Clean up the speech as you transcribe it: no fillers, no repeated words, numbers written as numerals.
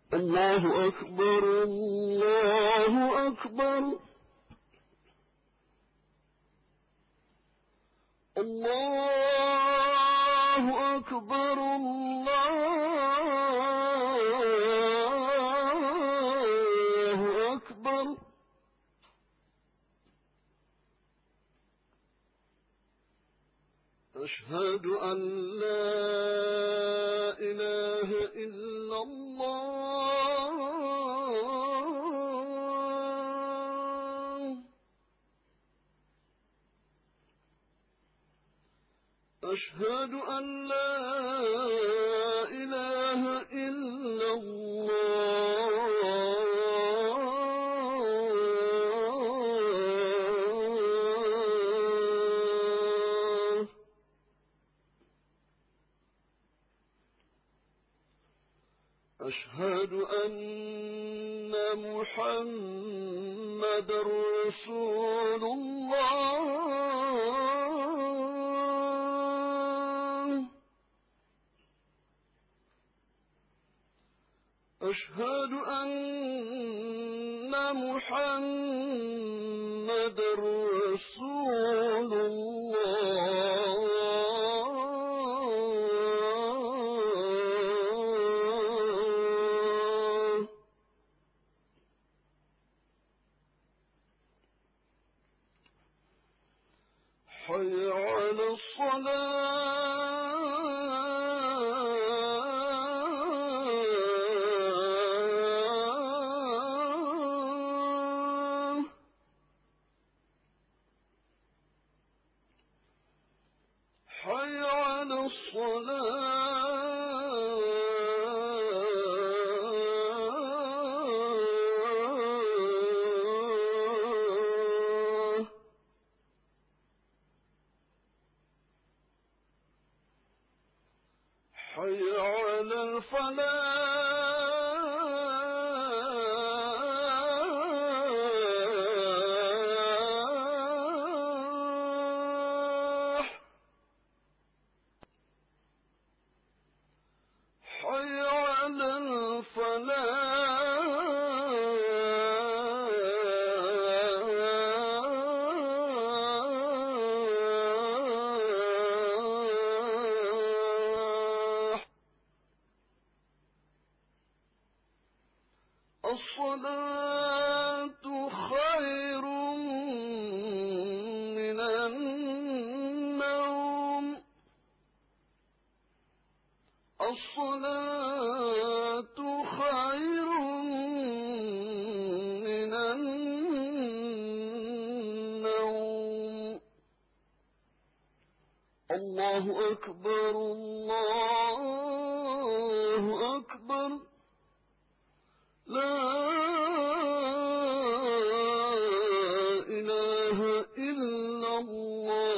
الله أكبر الله أكبر الله أكبر الله أكبر أشهد أن لا إله إلا الله أشهد أن لا إله إلا الله أشهد أن محمدًا رسول الله أشهد أن محمدًا رسول الله حي على الصلاة حي على الصلاة حي على الفلاح حي على الفلاح الصلاة خير من النوم الصلاة خير من النوم الله أكبر الله أكبر لا إله إلا الله